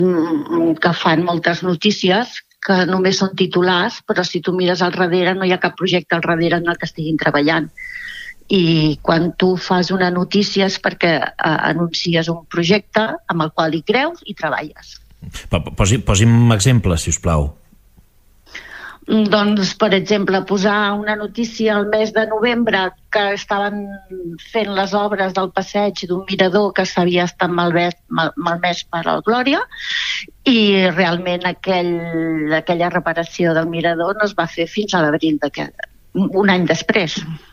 que fan moltes notícies que només són titulars, però si tu mires al darrere no hi ha cap projecte al darrere en el que estiguin treballant. I quan tu fas una notícia és perquè anuncies un projecte amb el qual hi creus i treballes. Posi'm exemples, si us plau. Doncs, per exemple, posar una notícia al mes de novembre que estaven fent les obres del passeig d'un mirador que s'havia estat malmès per el Glòria i realment aquella reparació del mirador no es va fer fins a l'abril un any després.